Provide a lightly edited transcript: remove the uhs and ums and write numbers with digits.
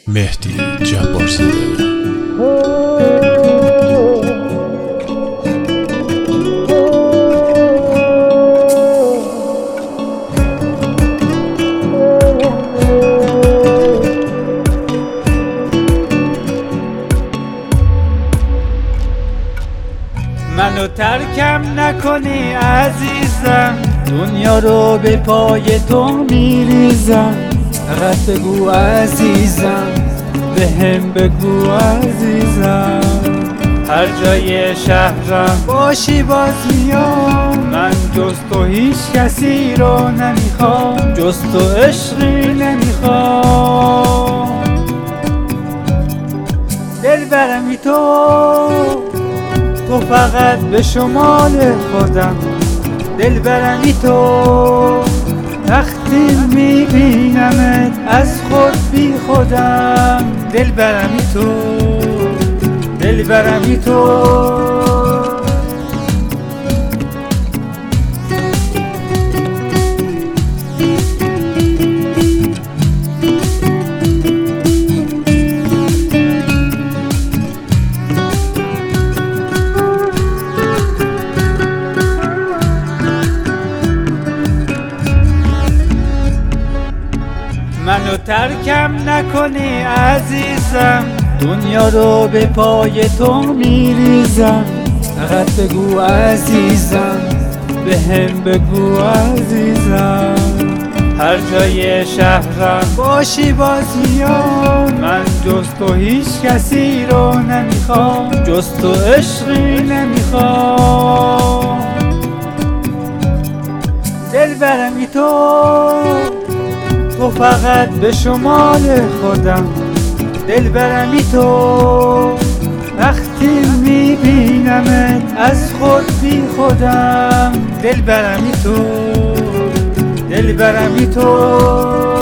مهدی جبارزاده. منو ترکم نکنی عزیزم، دنیا رو به پای تو میریزم. فقط بگو عزیزم، به هم بگو عزیزم. هر جای شهرم باشی باز میام، من جز تو هیچ کسی رو نمیخوام، جز تو عشقی نمیخوام. دلبرمی تو فقط به شمال خودم، دلبرمی تو وقتی میبینمت از خود بی خودم. دلبرمی تو منو ترکم نکنی عزیزم، دنیا رو به پای تو میریزم. فقط بگو عزیزم، به هم بگو عزیزم. هر جای شهرم باشی باز میام، من جز تو هیچ کسی رو نمیخوام، جز تو عشقی نمیخوام. دلبرمی تو فقط به شمال خودم، دلبرمی تو وقتی میبینمت از خود بی خودم. دلبرمی تو